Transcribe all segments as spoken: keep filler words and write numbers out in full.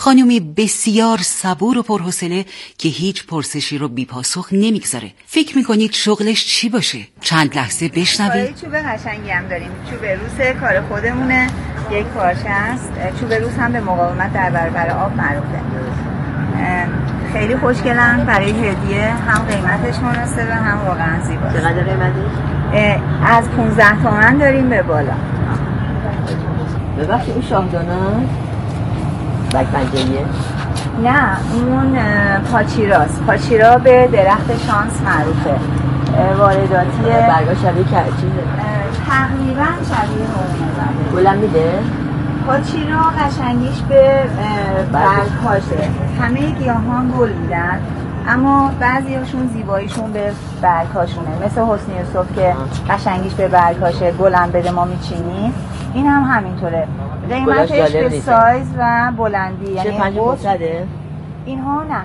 خانومی بسیار صبور و پرحوصله که هیچ پرسشی رو بی پاسخ نمیگذاره. فکر میکنید شغلش چی باشه؟ چند لحظه بشنوید. چوب قشنگی هم داریم. چوب روس کار خودمونه، یک پارچه است. چوب روس هم به مقاومت در برابر آب معروفه. خیلی خوشگلن، برای هدیه هم قیمتش مناسبه هم واقعا زیباست. چقدر قیمتش؟ از پانزده تومن داریم به بالا. ببخشید این شاهدانه بک پنجه‌ایه؟ نه اون پاچیراست. پاچیرا به درخت شانس معروفه، وارداتیه. برگا شبیه که چیزه؟ تقریبا شبیه هرمونه. بلند میده؟ پاچیرا قشنگیش به برگ‌هاشه. همه گیاهان گل میدن اما بعضی هاشون زیباییشون به برگ‌هاشونه، مثل حسنی یوسف که قشنگیش به برگ‌هاشه. گلم بده ما میچینیم، این هم همینطوره. قیمتش به سایز و بلندی، یعنی پنجاه اینها نه.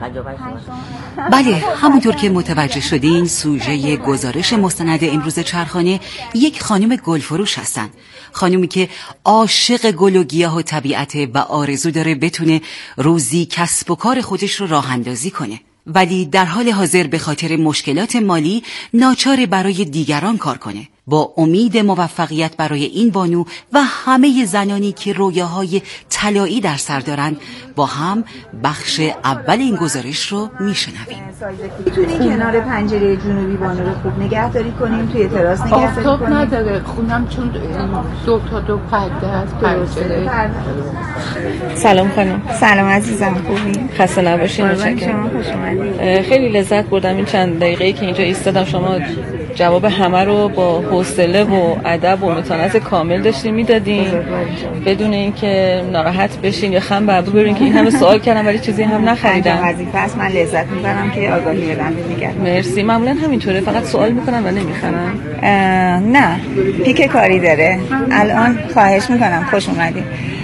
بله، همونطور که متوجه شدین سوژه گزارش مستند امروز چرخانه یک خانم گلفروش هستن. خانومی که عاشق گل و گیاه و طبیعته و آرزو داره بتونه روزی کسب و کار خودش رو راه اندازی کنه، ولی در حال حاضر به خاطر مشکلات مالی ناچار برای دیگران کار کنه. با امید موفقیت برای این بانو و همه زنانی که رویاهای طلایی در سر دارن با هم بخش اول این گزارش رو میشنویم. میتونی کنار پنجره جنوبی بانو رو خوب نگهداری کنیم، توی تراس نگهداری کنیم. آفتاب نداره، خونم چون دو تا دو پرده است. پنجره. سلام خانم. سلام عزیزم، خوبی؟ خسته نباشین. متشکرم. خوش اومدید. خیلی لذت بردم این چند دقیقه‌ای که اینجا ایستادم. شما جواب همه رو با حوصله و ادب و متانت کامل داشتین میدادین بدون اینکه ناراحت بشین یا خم بر ببرین که این همه سوال کردم ولی چیزی هم نخریدم. وظیفه است، من لذت میبرم که آگاهی بدم دیگه. مرسی. معمولا همینطوره، فقط سوال میکنن و نمیخرن. نه، پیک کاری داره. الان خواهش میکنم، خوش اومدین.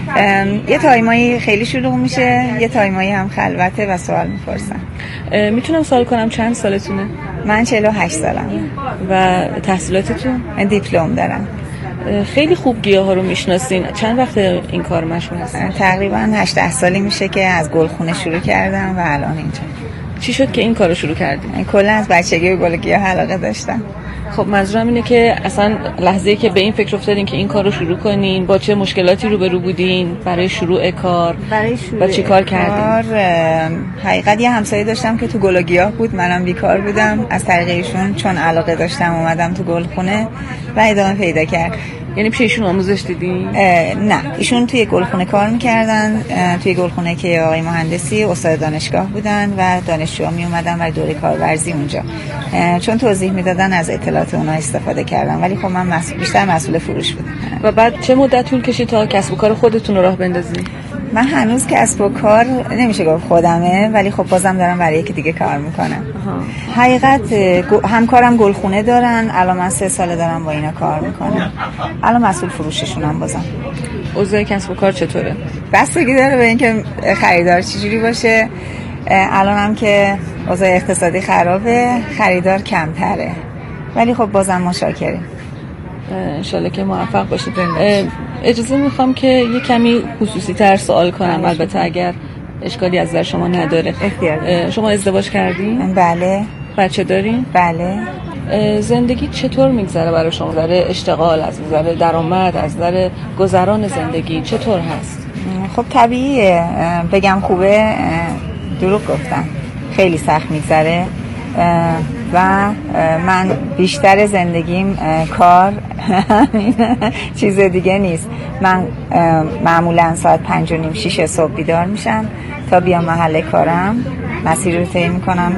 یه تایمایی خیلی شلوغ میشه، یه تایمایی هم خلوته و سوال میپرسن. میتونم سوال کنم چند سالتونه؟ من چهل و هشت سالم. و تحصیلاتتون؟ دیپلم دارم. خیلی خوب گیاه ها رو میشناسین. چند وقت این کار مشغول هستین؟ تقریبا هشده سالی میشه که از گلخونه شروع کردم و الان اینجا. چی شد که این کار رو شروع کردین؟ کلا از بچگی به گل گیاه علاقه داشتم. خب منظورم اینه که اصلا لحظه‌ای که به این فکر افتادین که این کار رو شروع کنین با چه مشکلاتی روبرو بودین برای شروع کار؟ برای شروع و چی کار کردین؟ حقیقت یه همسایه داشتم که تو گل و گیاه بود، منم بیکار بودم، از طریق ایشون چون علاقه داشتم اومدم تو گلخونه و ادامه پیدا کرد. یعنی پیش ایشون آموزش دیدین؟ نه، ایشون توی گلخونه کار میکردن، توی گلخونه که آقای مهندسی استاد دانشگاه بودن و دانشجوها می اومدن برای دوره کارورزی اونجا، چون توضیح میدادن از اطلاعات اونها استفاده کردم، ولی خب من مسئول، بیشتر مسئول فروش بودم. و بعد چه مدت طول کشید تا کسب و کار خودتون رو راه بندازین؟ من هنوز کسب و کار نمیشه گفت خودمه، ولی خب بازم دارم برای یکی دیگه کار میکنم. حقیقت همکارم گلخونه دارن، الان من سه ساله دارم با اینا کار میکنم، الان مسئول فروششونم. بازم اوضاع کسب و کار چطوره؟ بستگی داره به اینکه خریدار چجوری باشه. الان هم که اوضاع اقتصادی خرابه، خریدار کمتره، ولی خب بازم مشاکریم. انشالله که موفق باشید. اجازه میخوام که یه کمی خصوصی تر سوال کنم، البته اگر اشکالی از نظر شما نداره. اختیار. شما ازدواج کردین؟ بله. بچه دارین؟ بله. زندگی چطور میگذره برای شما؟ از نظر اشتغال، از نظر درآمد، از نظر گذران زندگی چطور هست؟ خب طبیعیه بگم خوبه، دروغ گفتم، خیلی سخت میگذره و من بیشتر زندگیم کار چیز دیگه نیست. من معمولا ساعت پنج و نیم شیش صبح بیدار میشم تا بیام محل کارم، مسیر رو طی میکنم.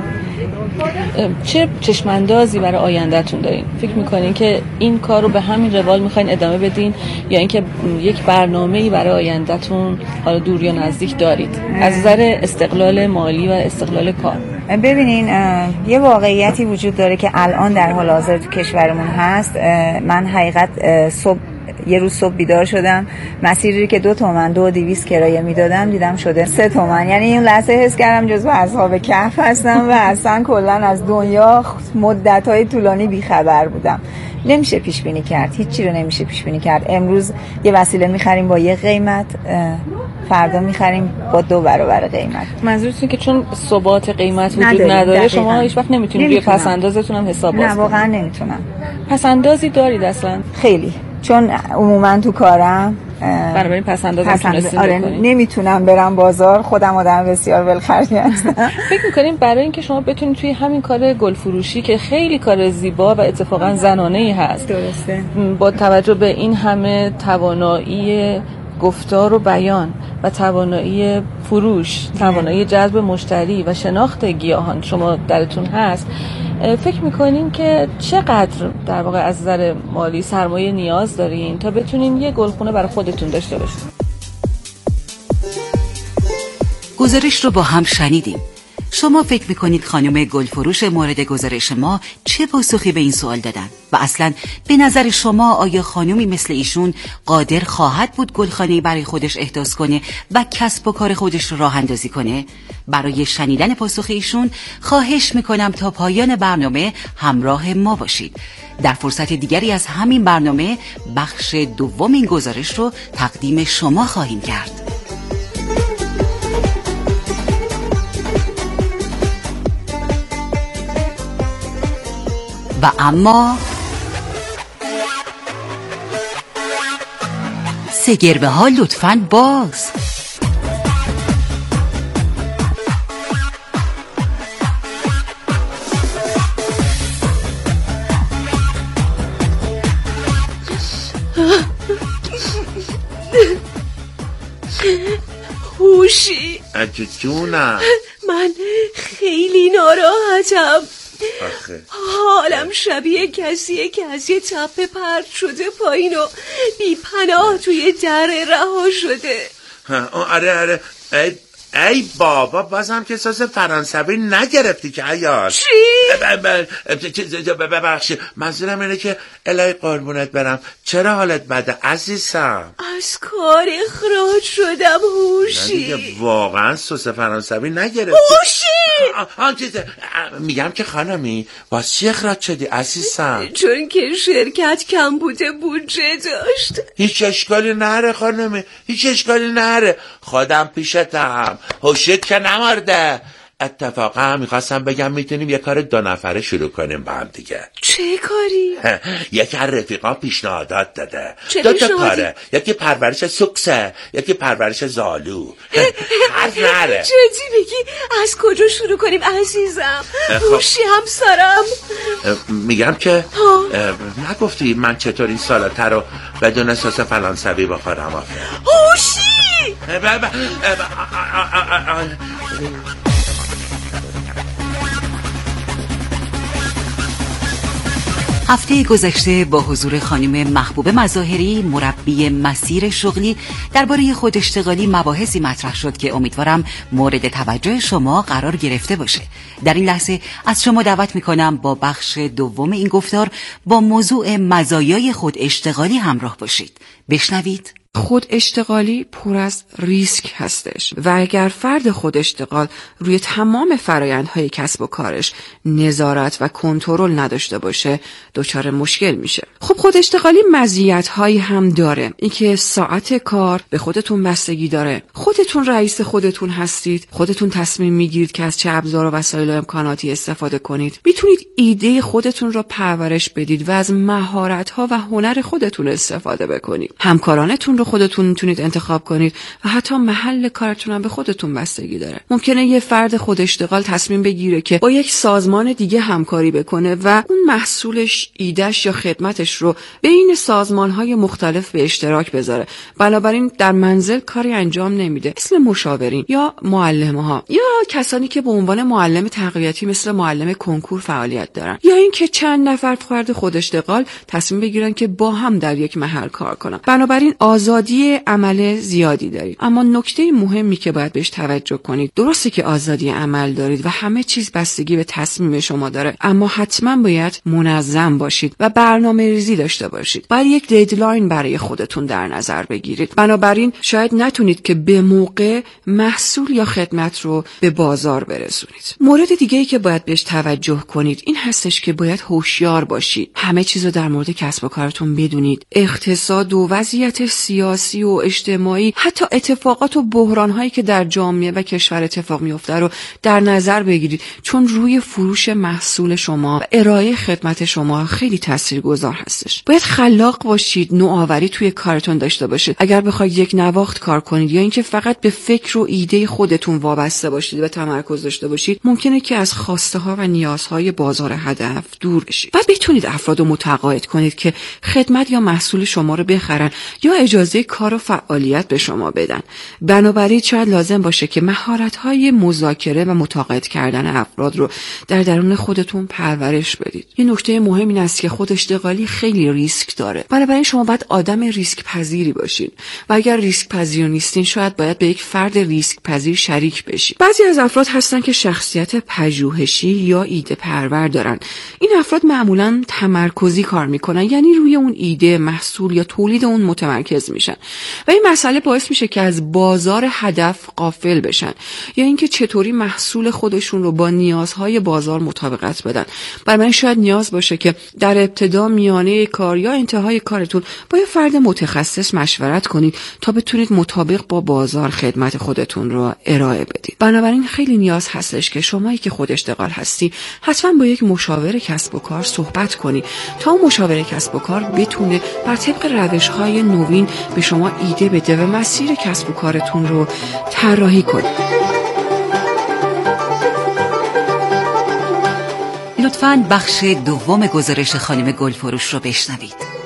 چه چشماندازی برای آیندهتون دارین؟ فکر میکنین که این کار رو به همین روال میخواین ادامه بدین یا اینکه یک برنامه‌ای برای آیندهتون حالا دور یا نزدیک دارید از نظر استقلال مالی و استقلال کار؟ ببینین یه واقعیتی وجود داره که الان در حال حاضر تو کشورمون هست. من حقیقت صبح یه روز صبح بیدار شدم مسیری که دو تومن دو دیویس کرایه میدادم دیدم شده سه تومن. یعنی این لحظه حس کردم جزو اصحاب کهف هستم و اصلا کلا از دنیا مدت‌های طولانی بیخبر بودم. نمیشه پیش بینی کرد، هیچی رو نمیشه پیش بینی کرد. امروز یه وسیله میخریم با یه قیمت، فردا میخریم با دو برابر قیمت. منظورتون که چون ثبات قیمت وجود نداره, نداره شما هیچ وقت نمیتونید روی پس اندازتون هم حساب باز کنید؟ نه واقعا نمیتونم. پس اندازی دارید اصلا؟ خیلی، چون عموما تو کارم برای پس انداز میتونستید آره بکنید. نمیتونم برم بازار، خودم آدم بسیار ولخرجی هستم. فکر می‌کنیم برای اینکه شما بتونید توی همین کار گل فروشی که خیلی کار زیبا و اتفاقا زنانه‌ای هست، درسته، با توجه به این همه توانایی گفتار و بیان و توانایی فروش، توانایی جذب مشتری و شناخت گیاهان شما درتون هست، فکر میکنین که چقدر در واقع از نظر مالی سرمایه نیاز دارین تا بتونین یه گلخونه برای خودتون داشته باشین؟ گزارش رو با هم شنیدیم. شما فکر میکنید خانم گلفروش مورد گزارش ما چه پاسخی به این سوال دادن؟ و اصلا به نظر شما آیا خانمی مثل ایشون قادر خواهد بود گلخانه‌ای برای خودش احداث کنه و کسب و کار خودش رو راه اندازی کنه؟ برای شنیدن پاسخ ایشون خواهش میکنم تا پایان برنامه همراه ما باشید. در فرصت دیگری از همین برنامه بخش دوم این گزارش رو تقدیم شما خواهیم کرد. و اما سگربه ها لطفاً باز. هوشی جونم، من خیلی ناراحتم. آخه حالم شبیه کسیه که از یه تپه پرت شده پایین و بی پناه توی دره رها شده. آره آره ای, ای بابا بازم که ساز فرانسوی نگرفتی که عیال؟ چی؟ ببخشید منظورم اینه که الهی قربونت برم چرا حالت بده عزیزم؟ از کار اخراج شدم هوشی. واقعا ساز فرانسوی نگرفتی؟ هوشی آن چیزه میگم که خانمی باز چی اخراج شدی عزیزم؟ چون که شرکت کم بوده بودجه داشت. هیچ اشکالی نره خانمی، هیچ اشکالی نره، خودم پیشتم، هوشیت که نمارده. اتفاقا میخواستم بگم میتونیم یه کار دو نفره شروع کنیم با هم دیگه. چه کاری؟ یکی از رفیقان پیشنهادات داده. چه دو تا کاره، یکی پرورش سوکسه یکی پرورش زالو. حرف نره. جدی بگی از کجا شروع کنیم عزیزم؟ هوشی همسرم. میگم که نگفتی من چطور این سالاتر رو بدون سس فرانسوی بخورم آخه؟ هوشی هفته گذشته با حضور خانم محبوب مظاهری مربی مسیر شغلی درباره خود اشتغالی مباحثی مطرح شد که امیدوارم مورد توجه شما قرار گرفته باشه. در این لحظه از شما دعوت میکنم با بخش دوم این گفتار با موضوع مزایای خود اشتغالی همراه باشید. بشنوید. خود اشتغالی پر از ریسک هستش و اگر فرد خود اشتغال روی تمام فرآیندهای کسب و کارش نظارت و کنترل نداشته باشه دچار مشکل میشه. خب خود اشتغالی مزیت‌هایی هم داره، اینکه ساعت کار به خودتون بستگی داره، خودتون رئیس خودتون هستید، خودتون تصمیم میگیرید که از چه ابزار و وسایل و امکاناتی استفاده کنید، میتونید ایده خودتون را پرورش بدید و از مهارت‌ها و هنر خودتون استفاده بکنید. همکارانتون رو خودتون میتونید انتخاب کنید و حتی محل کارتون هم به خودتون بستگی داره. ممکنه یه فرد خود اشتغال تصمیم بگیره که با یک سازمان دیگه همکاری بکنه و اون محصولش، ایدهش یا خدمتش رو بین سازمان‌های مختلف به اشتراک بذاره. بنابراین در منزل کاری انجام نمیده، مثل مشاورین یا معلم‌ها یا کسانی که به عنوان معلم تقویتی مثل معلم کنکور فعالیت دارن، یا اینکه چند نفر فرد خود اشتغال تصمیم بگیرن که با هم در یک محل کار کنن. بنابراین آزاد آزادی عمل زیادی دارید. اما نکته مهمی که باید بهش توجه کنید، درسته که آزادی عمل دارید و همه چیز بستگی به تصمیم شما داره، اما حتما باید منظم باشید و برنامه‌ریزی داشته باشید. باید یک دیدلاین برای خودتون در نظر بگیرید. بنابراین شاید نتونید که به موقع محصول یا خدمت رو به بازار برسونید. مورد دیگه‌ای که باید بهش توجه کنید این هستش که باید هوشیار باشید. همه چیز رو در مورد کسب و کارتون بدونید. اقتصاد و وضعیت سیاسی و اجتماعی، حتی اتفاقات و بحران‌هایی که در جامعه و کشور اتفاق میفته رو در نظر بگیرید، چون روی فروش محصول شما و ارائه خدمت شما خیلی تاثیرگذار هستش. باید خلاق باشید، نوآوری توی کارتون داشته باشید. اگر بخواید یک نواخت کار کنید یا اینکه فقط به فکر و ایده خودتون وابسته باشید و تمرکز داشته باشید، ممکنه که از خواسته ها و نیازهای بازار هدف دور بشید. بعد بتونید افراد رو متقاعد کنید که خدمت یا محصول شما رو بخرن یا اجازه کار و فعالیت به شما بدن. بنابراین شاید لازم باشه که مهارت‌های مذاکره و متقاعد کردن افراد رو در درون خودتون پرورش بدید. یه نکته مهم این است که خود اشتغالی خیلی ریسک داره. بنابراین شما باید آدم ریسک پذیری باشید و اگر ریسک پذیر نیستین شاید باید به یک فرد ریسک پذیر شریک بشید. بعضی از افراد هستن که شخصیت پژوهشی یا ایده پرور دارن. این افراد معمولاً تمرکزی کار میکنن، یعنی روی اون ایده، محصول یا تولید اون متمرکز میشن و این مسئله باعث میشه که از بازار هدف غافل بشن یا اینکه چطوری محصول خودشون رو با نیازهای بازار مطابقت بدن. برای من شاید نیاز باشه که در ابتدا، میانه کار یا انتهای کارتون با یه فرد متخصص مشورت کنید تا بتونید مطابق با بازار خدمت خودتون رو ارائه بدید. بنابراین خیلی نیاز هستش که شمایی که خود اشتغال هستی حتما با یک مشاور کسب و کار صحبت کنید تا اون مشاور کسب و کار بتونه بر طبق روش‌های نوین به شما ایده بده و مسیر کسب و کارتون رو طراحی کنه. لطفاً بخش دوم گزارش خانم گلفروش رو بشنوید.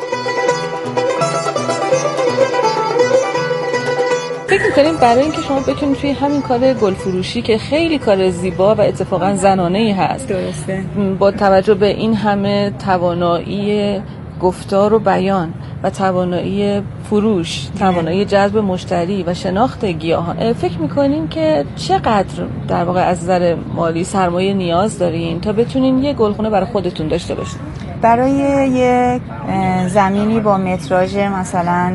فکر می‌کنیم برای اینکه شما بتونید توی همین کار گل فروشی که خیلی کار زیبا و اتفاقا زنانه‌ای هست، درسته، با توجه به این همه توانایی گفتار و بیان و توانایی فروش، توانایی جذب مشتری و شناخت گیاهان، فکر میکنین که چقدر در واقع از نظر مالی سرمایه نیاز دارین تا بتونین یه گلخونه برای خودتون داشته باشین؟ برای یک زمینی با متراژ مثلا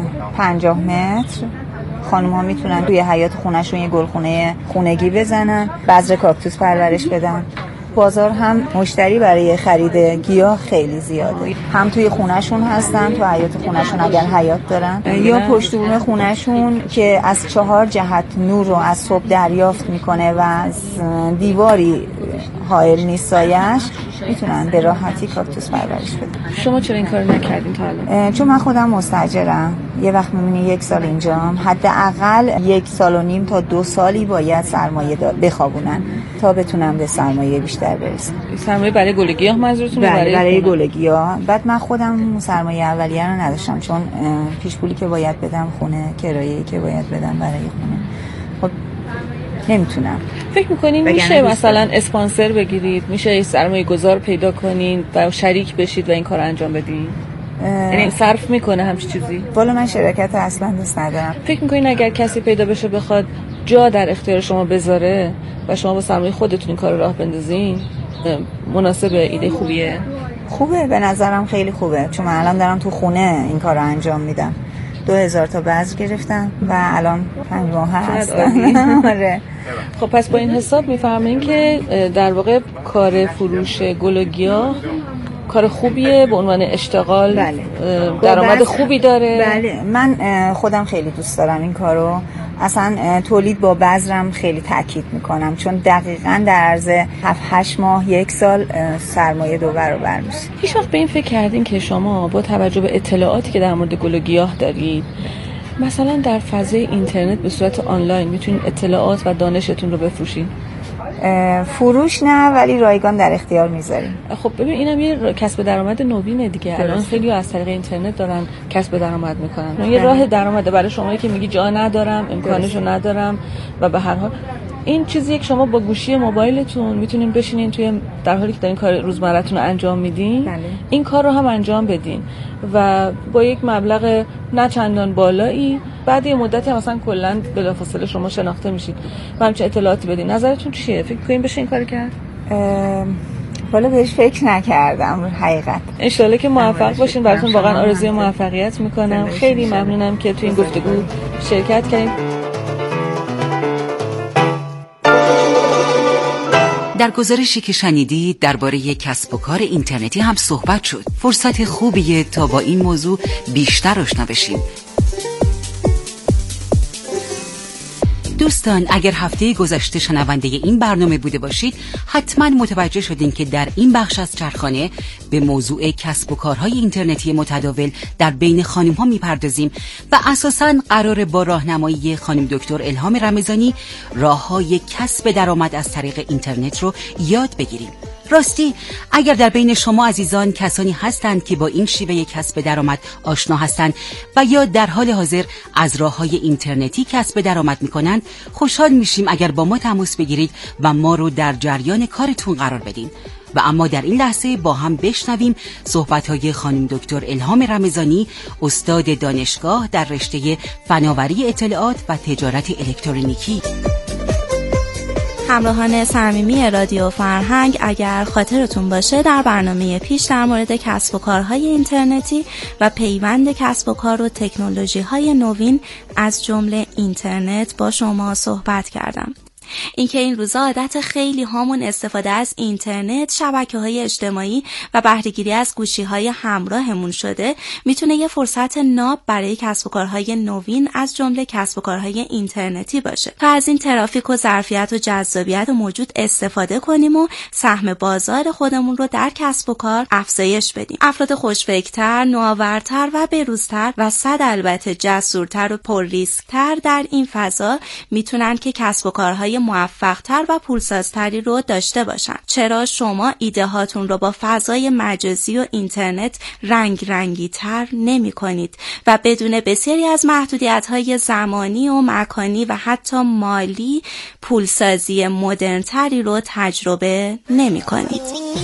پنجاه متر خانم ها میتونن توی حیاط خونهشون یه گلخونه خونگی بزنن، بذر کاکتوس پرورش بدن. بازار هم مشتری برای خرید گیاه خیلی زیاده، هم توی خونهشون هستن، تو حیاط خونهشون اگر حیاط دارن، یا پشت بوم خونهشون که از چهار جهت نور رو از صبح دریافت میکنه و از دیواری حائل نیست سایش، میتونن به راحتی کاکتوس پرورش بدن. شما چرا این کارو نکردین تا الان؟ چون من خودم مستاجرم، یه وقت میبینی یک سال اینجام، حداقل یک سال و نیم تا دو سالی باید سرمایه بخوابونن تا بتونم به سرمایه بیشتر برسم. سرمایه برای گل گیاه منظورتونه؟ برای برای گل گیاه. بعد من خودم سرمایه اولیه رو نداشتم، چون پیش پولی که باید بدم خونه، کرایه‌ای که باید بدم برای خونه، خب نمیتونم. فکر میکنین میشه مثلا اسپانسر بگیرید، میشه سرمایه گذار پیدا کنین و شریک بشید و این کار انجام بدین؟ یعنی صرف میکنه همچین چیزی؟ والا من شرکت اصلا دوست ندارم. فکر میکنین اگر کسی پیدا بشه بخواد جا در اختیار شما بذاره و شما با سرمایه خودتون این کار رو راه بندازین، مناسبه؟ ایده خوبیه؟ خوبه، به نظرم خیلی خوبه، چون من الان دارم تو خونه این کار رو انجام میدم. دو هزار تا بذر گرفتم و الان پنج ماه هست. آره. خب پس با این حساب میفهمین که در واقع کار فروش گل و گیاه کار خوبیه به عنوان اشتغال. بله. درآمد خوبی داره. بله، من خودم خیلی دوست دارم این کارو. اصلا تولید با بذرم خیلی تاکید میکنم، چون دقیقاً در عرض هفت هشت ماه یک سال سرمایه دو برابر میشه. هیچ وقت به این فکر کردین که شما با توجه به اطلاعاتی که در مورد گل و گیاه دارید، مثلا در فضای اینترنت به صورت آنلاین میتونید اطلاعات و دانشتون رو بفروشین؟ فروش نه، ولی رایگان در اختیار میذاریم. خب ببین اینم یه کسب درآمد نوینه دیگه. الان خیلی از طریق اینترنت دارن کسب درآمد میکنن. یه راه درآمده برای شمایی که میگی جا ندارم، امکانشو ندارم و به هر حال این چیزیه که شما با گوشی موبایلتون میتونین بشینین توی در حالی که دارین کار روزمره‌تون رو انجام میدین بله. این کار رو هم انجام بدین و با یک مبلغ نه چندان بالایی بعد یه مدتی هم مثلا کلا بلافاصله شما شناخته میشید و همچین اطلاعاتی بدین. نظرتون چیه؟ فکر کنین بشه این کارو کرد؟ والا بهش فکر نکردم حقیقت. ان شاءالله که موفق باشین. براتون واقعا آرزوی موفقیت میکنم. خیلی ممنونم که تو این گفتگو شرکت کردین. در گزارشی که شنیدید درباره کسب و کار اینترنتی هم صحبت شد. فرصت خوبیه تا با این موضوع بیشتر آشنا بشیم. دوستان اگر هفته گذشته شنونده این برنامه بوده باشید حتما متوجه شدین که در این بخش از چرخانه به موضوع کسب و کارهای اینترنتی متداول در بین خانم ها میپردازیم و اساساً قرار با راهنمایی خانم دکتر الهام رمضانی راههای کسب درآمد از طریق اینترنت رو یاد بگیریم. راستی اگر در بین شما عزیزان کسانی هستند که با این شیوه کسب درآمد آشنا هستند و یا در حال حاضر از راههای اینترنتی کسب درآمد میکنند خوشحال میشیم اگر با ما تماس بگیرید و ما رو در جریان کارتون قرار بدین. و اما در این لحظه با هم بشنویم صحبت‌های خانم دکتر الهام رمضانی، استاد دانشگاه در رشته فناوری اطلاعات و تجارت الکترونیکی. همراهان صمیمی رادیو فرهنگ، اگر خاطرتون باشه در برنامه پیش در مورد کسب و کارهای اینترنتی و پیوند کسب و کار و تکنولوژی‌های نوین از جمله اینترنت با شما صحبت کردم. اینکه این روزا عادت خیلی هامون استفاده از اینترنت، شبکه‌های اجتماعی و بهره‌گیری از گوشی‌های همراهمون شده، میتونه یه فرصت ناب برای کسب و کارهای نوین از جمله کسب و کارهای اینترنتی باشه. تا از این ترافیک و ظرفیت و جذابیت موجود استفاده کنیم و سهم بازار خودمون رو در کسب و کار افزایش بدیم. افراد خوشفکرتر، نوآورتر و بروزتر و صد البته جسورتر و پر ریسک‌تر در این فضا میتونن که کسب و کارهای موفق‌تر و پولسازتری رو داشته باشن. چرا شما ایده هاتون رو با فضای مجازی و اینترنت رنگ رنگی تر نمی کنید و بدون بسیاری از محدودیت‌های زمانی و مکانی و حتی مالی پولسازی مدرن‌تری رو تجربه نمی کنید؟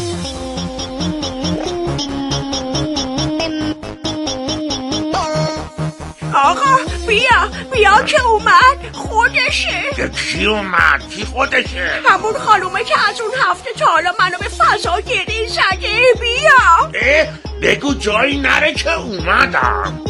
آقا بیا بیا که اومد، خودشه. کی اومد؟ کی خودشه؟ همون خانومه که از اون هفته تا حالا منو به فضا گیری زده. بیا اه بگو جایی نره که اومدم.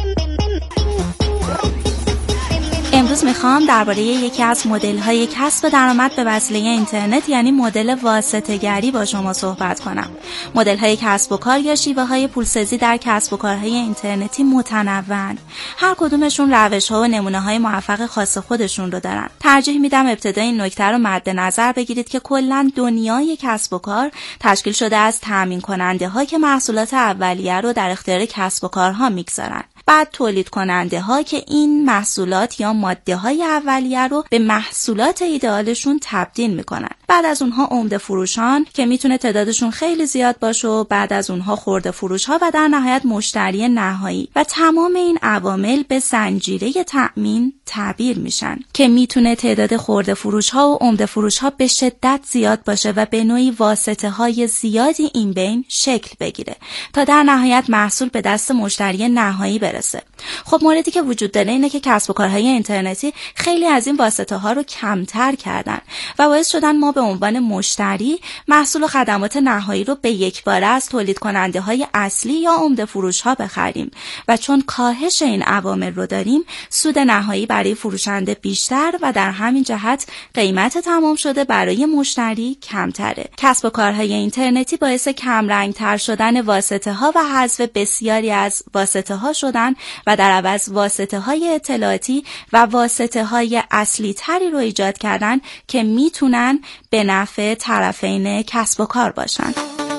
امروز میخوام درباره یکی از مدل‌های کسب درآمد به وسیله اینترنت یعنی مدل واسطه‌گری با شما صحبت کنم. مدل‌های کسب و کار یا شیوه‌های پولسازی در کسب و کارهای اینترنتی متنوعن. هر کدومشون روش‌ها و نمونه‌های موفق خاص خودشون رو دارن. ترجیح میدم ابتدا این نکته رو مد نظر بگیرید که کلاً دنیای کسب و کار تشکیل شده از تامین کننده‌ها که محصولات اولیه رو در اختیار کسب و کارها میگذارن. بعد تولید کننده ها که این محصولات یا ماده های اولیه رو به محصولات ایدئالشون تبدیل میکنن. بعد از اونها عمده فروشان که میتونه تعدادشون خیلی زیاد باشه و بعد از اونها خرده فروش ها و در نهایت مشتری نهایی و تمام این عوامل به زنجیره تأمین تعبیر میشن که میتونه تعداد خرده فروش ها و عمده فروش ها به شدت زیاد باشه و به نوعی واسطه های زیادی این بین شکل بگیره تا در نهایت محصول به دست مشتری نهایی برسه. خب موردی که وجود داره اینه که کسب و کارهای اینترنتی خیلی از این واسطه ها رو کمتر کردن و باعث شدن ما به عنوان مشتری محصول و خدمات نهایی رو به یک باره از تولید کننده های اصلی یا عمده فروش ها بخریم و چون کاهش این عوامل رو داریم سود نهایی برای فروشنده بیشتر و در همین جهت قیمت تمام شده برای مشتری کمتره. کسب و کارهای اینترنتی باعث کم رنگ تر شدن واسطه ها و حذف بسیاری از واسطه ها شدن و در عوض واسطه های اطلاعاتی و واسطه های اصلی تری رو ایجاد کردن که میتونن به نفع طرفین کسب و کار باشن.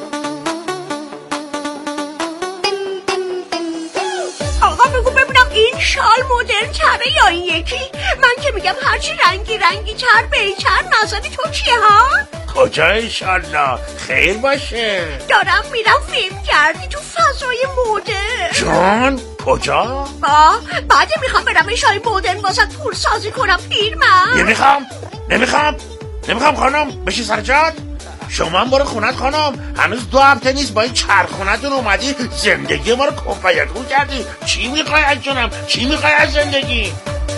آقا بگو ببینم این شال مدرن تره یا این یکی؟ من که میگم هرچی رنگی رنگی تر بیتر. نظر تو چیه ها؟ کجا انشالله خیر باشه. دارم میرم فیلم کردی تو فضای مدرن. جان کجا؟ آه بعد میخوام برم این شای مدرن واسه پول سازی کنم پیرمن. نمیخوام نمیخوام نمیخوام خانم، بشی سر جات. شما هم برو خونت خانم، هنوز دو هفته نیست با این چرخونتون اومدی زندگی ما رو کمپیتون کردی. چی میخوای از جونم؟ چی میخوای از زندگی؟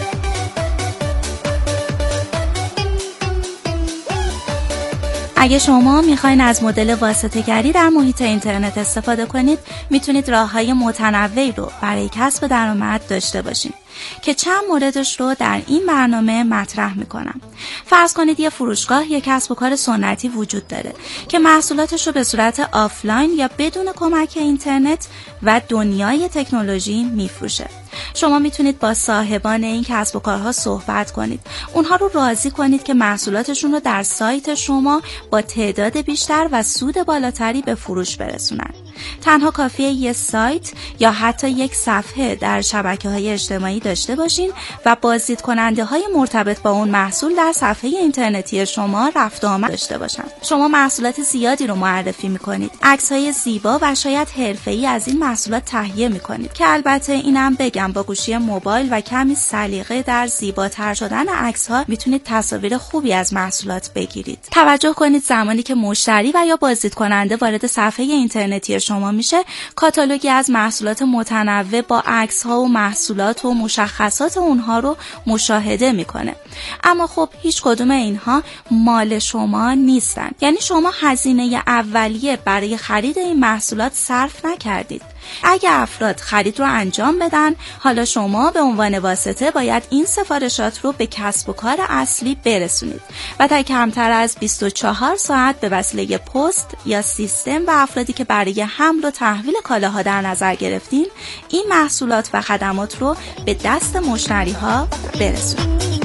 اگه شما میخواین از مدل واسطه‌گری در محیط اینترنت استفاده کنید، میتونید راه‌های متنوعی رو برای کسب درآمد داشته باشین که چند موردش رو در این برنامه مطرح میکنم. فرض کنید یه فروشگاه یا کسب و کار سنتی وجود داره که محصولاتش رو به صورت آفلاین یا بدون کمک اینترنت و دنیای تکنولوژی میفروشه. شما میتونید با صاحبان این کسب و کارها صحبت کنید، اونها رو راضی کنید که محصولاتشون رو در سایت شما با تعداد بیشتر و سود بالاتری به فروش برسونن. تنها کافیه یه سایت یا حتی یک صفحه در شبکه‌های اجتماعی داشته باشین و بازدید کننده های مرتبط با اون محصول در صفحه اینترنتی شما رفت و آمد داشته باشن. شما محصولات زیادی رو معرفی میکنید، عکس‌های زیبا و شاید حرفه‌ای از این محصولات تهیه میکنید که البته اینم بگم با گوشی موبایل و کمی سلیقه در زیباتر شدن عکس‌ها میتونید تصاویر خوبی از محصولات بگیرید. توجه کنید زمانی که مشتری و یا بازدید کننده وارد صفحه اینترنتی شما میشه، کاتالوگی از محصولات متنوع با عکس‌ها و محصولات و مشخصات اونها رو مشاهده میکنه. اما خب هیچ کدوم اینها مال شما نیستن، یعنی شما هزینه اولیه برای خرید این محصولات صرف نکردید. اگه افراد خرید رو انجام بدن، حالا شما به عنوان واسطه باید این سفارشات رو به کسب و کار اصلی برسونید و تا کمتر از بیست و چهار ساعت به وسیله پست یا سیستم و افرادی که برای حمل و تحویل کالاها در نظر گرفتین این محصولات و خدمات رو به دست مشتری ها برسونید.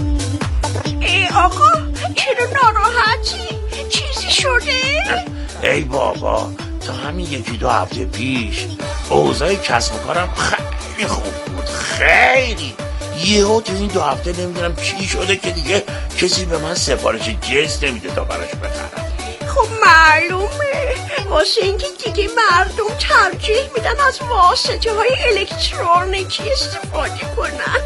ای آقا چرا ناراحتی؟ چیزی شده؟ ای بابا تا همین یکی دو هفته پیش اوضاع کسب و کارم خیلی خوب بود، خیلی. یهو تو این دو هفته نمیدونم چی شده که دیگه کسی به من سفارش جنس نمیده تا براش بخرم. خب معلومه، واسه اینکه دیگه مردم ترجیح میدن از واسطه های الکترونیکی استفاده کنن.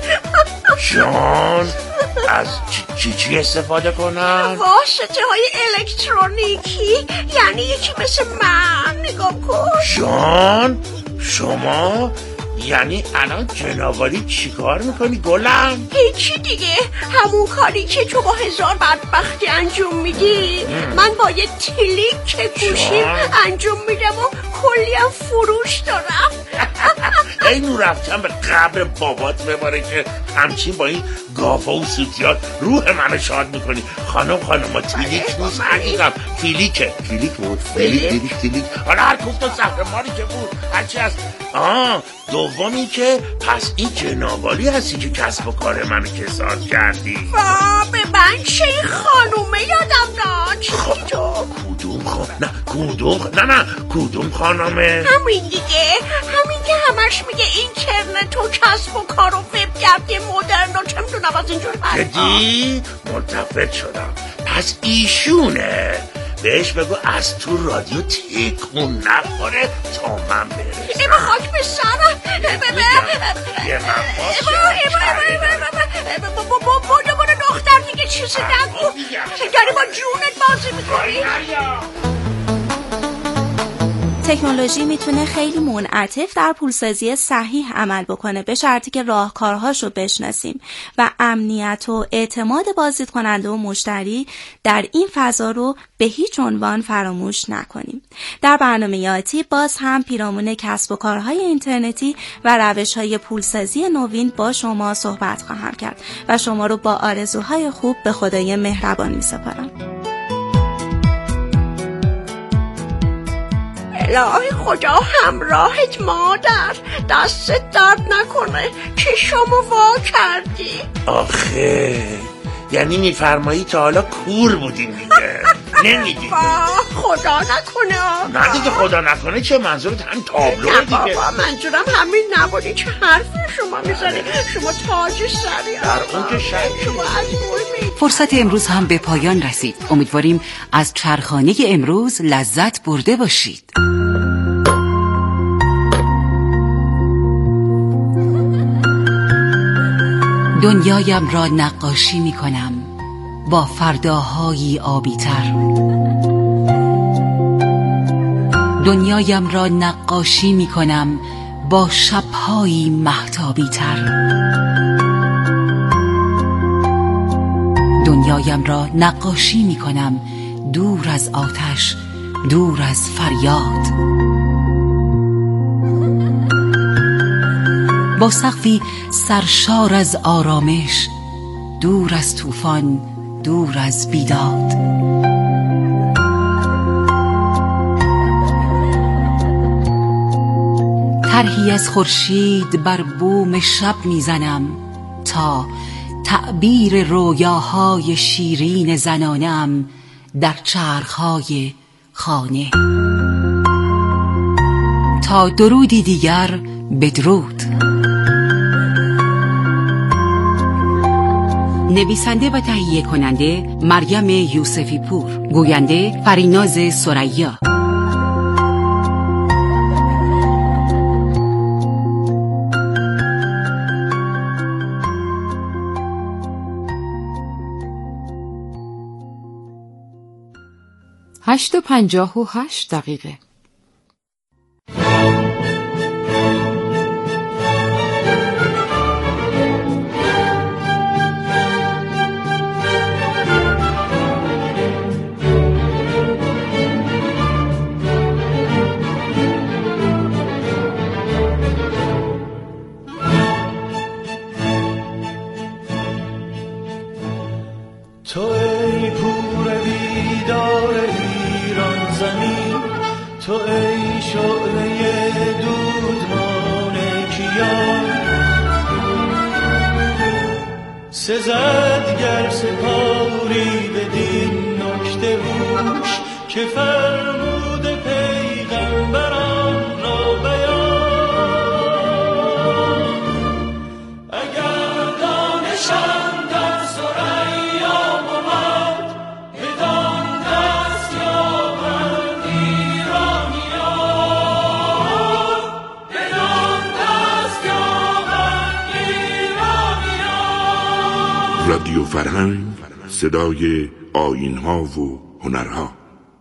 جان از چی چی استفاده کنن؟ واسطه های الکترونیکی، یعنی یکی مثل من. نگاه کن جان، شما یعنی الان جنابالی چی کار میکنی گلم؟ هیچی دیگه، همون کاری که تو با هزار بدبختی انجام میدی من با یه تلیک گوشیم انجام میدم و کلی هم فروش دارم. اینو رفتم به قبر بابات بباره که همچین با این گافا و سوتیات روح منو شاد میکنی. خانم خانم ما تلیک نیست حقیقم، تلیکه. تلیک بود تلیک تلیک تلیک حالا هر کفتان سفر ماری که بود هرچی هست. آه دومی که پس این جنابالی هستی که کسب و کار منو کساد کردی. با به من چه خانومه یادم داد. خب تو کدوم خانم؟ نه کدوم نه نه کدوم خانمه؟ همین دیگه، همین که همش میگه اینترنت و کسب و کار و وبگرد مدرن و چه میدونم از اینجور حرفا. جدی ملتفت شدم، پس ایشونه. بهش بگو از تو رادیو تکون نخوره تا من برسم. ایبا خاک به سرم. یه من بودو بودو دختر دیگه چیزی نگو، داری با جونت بازی میکنی. تکنولوژی میتونه خیلی منعطف در پولسازی صحیح عمل بکنه، به شرطی که راهکارهاشو بشناسیم و امنیت و اعتماد بازدید کننده و مشتری در این فضا رو به هیچ عنوان فراموش نکنیم. در برنامه آتی باز هم پیرامون کسب و کارهای اینترنتی و روش‌های پولسازی نوین با شما صحبت خواهم کرد و شما رو با آرزوهای خوب به خدای مهربان میسپارم. الهی خدا همراهت مادر، دستت درد نکنه که شما وا کردی. آخه یعنی میفرمایی تا حالا کور بودین دیگه. نمیدیدی خدا نکنه. نه دیگه خدا نکنه چه منظورت؟ هم تابلو دیگه. نه بابا منظورم همین نبودی. چه حرفی شما میزنی؟ شما تاج سری در اون که شک شما از مول. فرصت امروز هم به پایان رسید. امیدواریم از چرخانه امروز لذت برده باشید. دنیایم را نقاشی می کنم، با فرداهایی آبی‌تر. دنیایم را نقاشی می کنم با شب‌هایی مهتابی‌تر. دنیایم را نقاشی می کنم دور از آتش، دور از فریاد، با سقفی سرشار از آرامش، دور از طوفان، دور از بیداد. طرحی از خورشید بر بوم شب میزنم تا تعبیر رویاهای شیرین زنانه‌ام در چرخهای خانه. تا درودی دیگر، بدرود. نویسنده و تهیه کننده مریم یوسفی پور، گوینده فریناز ثریا. هشت و پنجاه و هشت دقیقه. تو ای پور بیدار ایران زمین، تو ای شعله دودمان کیان، سزد گر سپاری بدین نکته هوش که فرمود پیغمبران را بیان. اگر دانشم در ثریا بود، بدان دست یابند ایرانیان، بدان دست یابند ایرانیان. رادیو فرهنگ، صدای آیین‌ها و هنرها.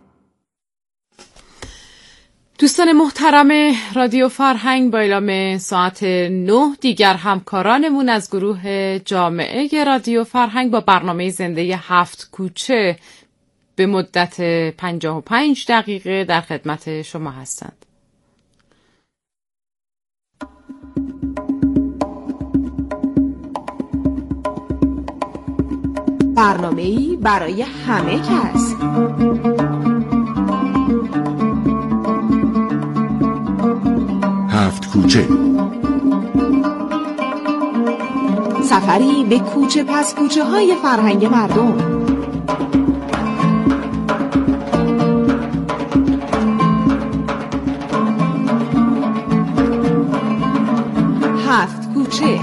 دوستان محترم رادیو فرهنگ، با اعلام ساعت نه دیگر همکارانمون از گروه جامعه رادیو فرهنگ با برنامه زنده هفت کوچه به مدت پنجاه و پنج دقیقه در خدمت شما هستند. برنامه‌ای برای همه کس. هفت کوچه، سفری به کوچه پس کوچه های فرهنگ مردم. هفت کوچه.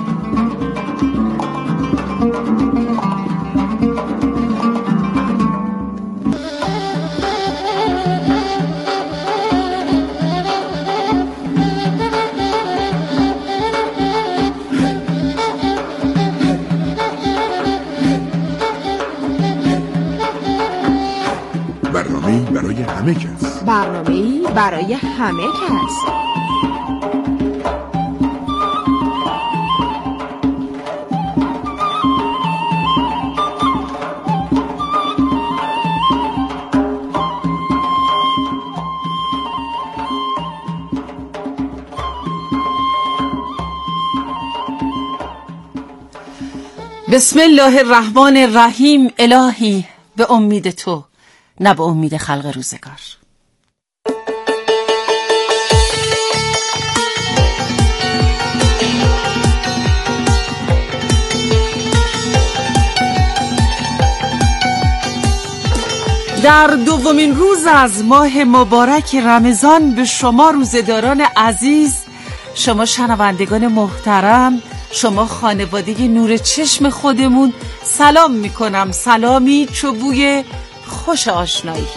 برای همه کس. برنامه‌ای برای همه کس. بسم الله الرحمن الرحیم. الهی به امید تو، نه به امید خلق روزگار. در دومین روز از ماه مبارک رمضان به شما روزه‌داران عزیز، شما شنوندگان محترم، شما خانواده نور چشم خودمون سلام میکنم. سلامی چوبوی خوش آشنایی.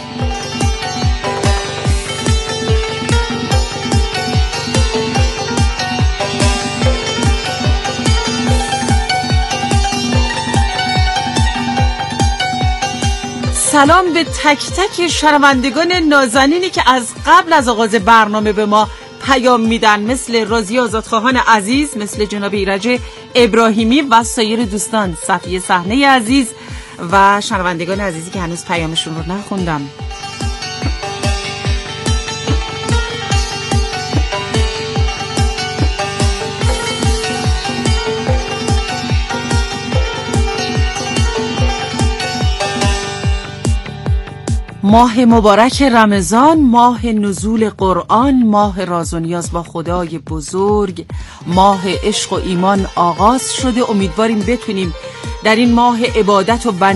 سلام به تک تک شنوندگان نازنینی که از قبل از آغاز برنامه به ما پیام میدن، مثل رازی آزادخواهان عزیز، مثل جناب ایرج ابراهیمی و سایر دوستان، صفیه صحنه عزیز و شنوندگان عزیزی که هنوز پیامشون رو نخوندم. ماه مبارک رمضان، ماه نزول قرآن، ماه راز و نیاز با خدای بزرگ، ماه عشق و ایمان آغاز شده. امیدواریم بتونیم در این ماه عبادت و بندگی